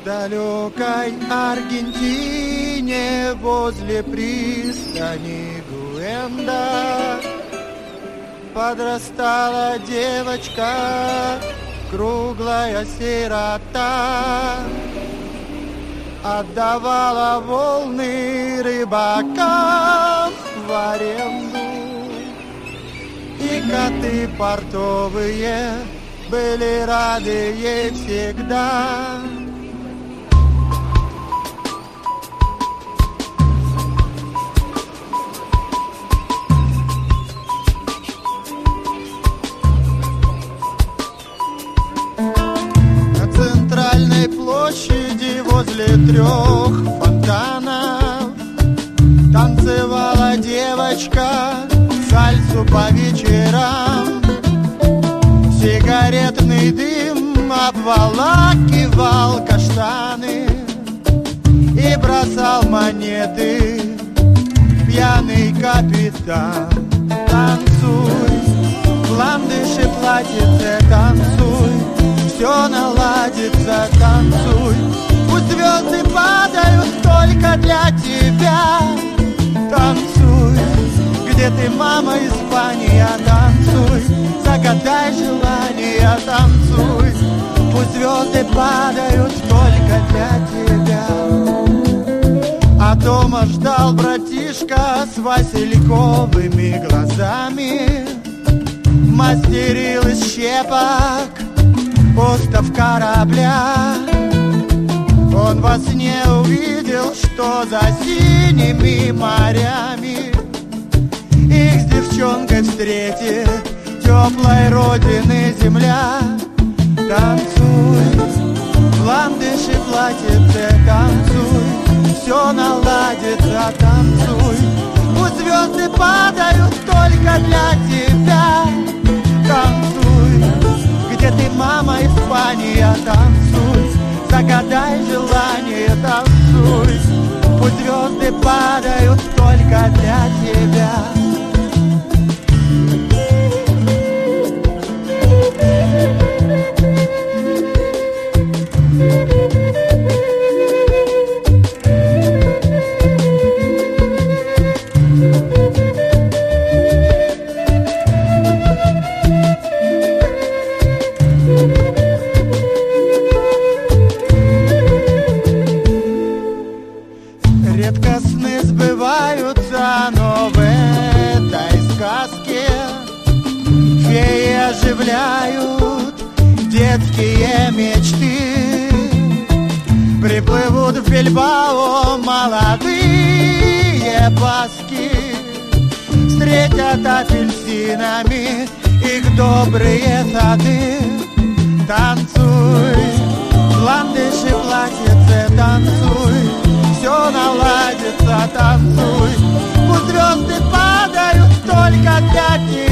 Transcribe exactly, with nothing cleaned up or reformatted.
далекой Аргентине возле пристани Гуэнда подрастала девочка, круглая сирота, отдавала волны рыбакам в аренду, и коты портовые были рады ей всегда. На центральной площади возле трех фонтанов танцевала девочка сальсу по вечерам. Сигаретный дым обволакивал каштаны и бросал монеты пьяный капитан. Танцуй, в ландыше платьице, танцуй, все наладится, танцуй. Пусть звезды падают только для тебя. Танцуй, где ты, мама, Испания, танцуй, загадай желание, танцуй. Пусть звезды падают только для тебя. А дома ждал братишка с васильковыми глазами, мастерил из щепок остов корабля. Он во сне увидел, что за синими морями их с девчонкой встретит теплой родины земля. Танцуй, в ландыше платьице, танцуй, все наладится, танцуй. Пусть звезды падают только для тебя. Танцуй, где ты, мама, Испания, танцуй, загадай желание, танцуй. Пусть звезды падают только для тебя. Редко сны сбываются, но в этой сказке феи оживляют детские мечты. Приплывут в Бильбао молодые баски, встретят апельсинами их добрые сады. Танцуй, в ландыше платьице, танцуй, все наладится, танцуй. Пусть звезды падают только для тебя.